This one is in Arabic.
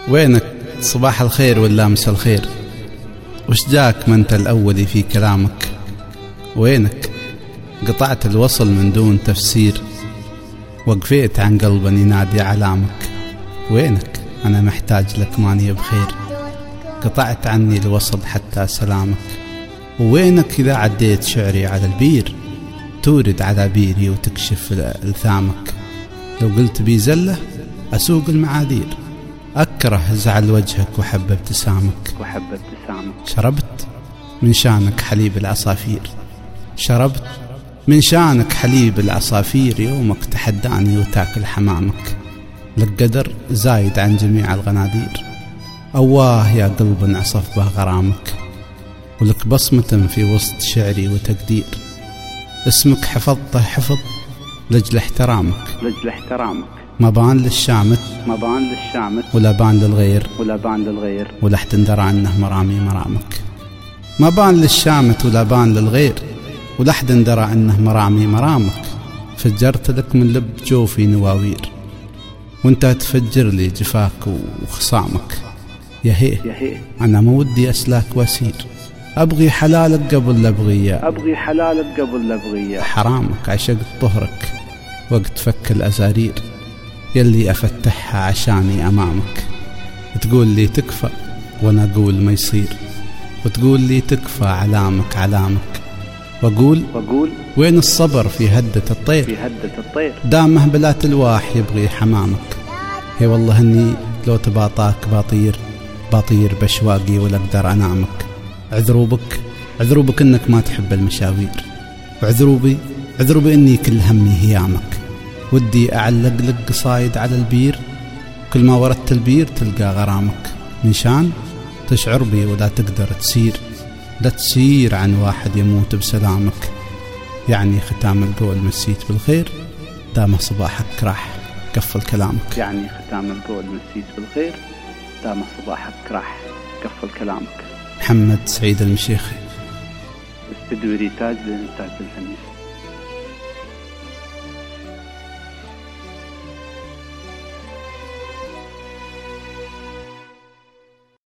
وينك صباح الخير ولا مساء الخير؟ وش جاك ما انت الأولي في كلامك؟ وينك قطعت الوصل من دون تفسير، وقفيت عن قلب ينادي علامك. وينك أنا محتاج لك ماني بخير، قطعت عني الوصل حتى سلامك. ووينك إذا عديت شعري على البير، تورد على بيري وتكشف الثامك. لو قلت بي زلة أسوق المعاذير، أكره زعل وجهك وحب ابتسامك. شربت من شانك حليب العصافير، شربت من شانك حليب العصافير، يومك تحداني وتاكل حمامك. لك قدر زايد عن جميع الغنادير، أواه يا قلب انعصف به غرامك. ولك بصمة في وسط شعري وتقدير، اسمك حفظته حفظ لجل احترامك. ما بان للشامت ولا بان للغير، ولا حد اندرى عنه مرامي مرامك. ما بان للشامت ولا بان للغير، ولا حد اندرى عنه مرامي مرامك. فجرت لك من لب جوفي نواوير، وانت تفجر لي جفاك وخصامك. يا هي انا ما ودي اسلاك واسير، ابغي حلالك قبل لابغيه. حرامك عشقت طهرك وقت فك الازارير، يلي افتحها عشاني امامك. تقول لي تكفى وانا اقول ما يصير، وتقول لي تكفى علامك. واقول وين الصبر في هدة الطير، دامه بلا تلواح يبغي حمامك. هي والله اني لو تباطاك باطير بشواقي ولا اقدر انامك. عذروا بك انك ما تحب المشاوير، وعذروا بي اني كل همي هيامك. ودي اعلق لك قصايد على البير، كل ما وردت البير تلقى غرامك. من شان تشعر بي ولا تقدر لا تسير عن واحد يموت بسلامك. يعني ختام القول مسيت بالخير، دام صباحك راح قفل كلامك. محمد سعيد المشيخي، استديو ريتاج للإنتاج الفني.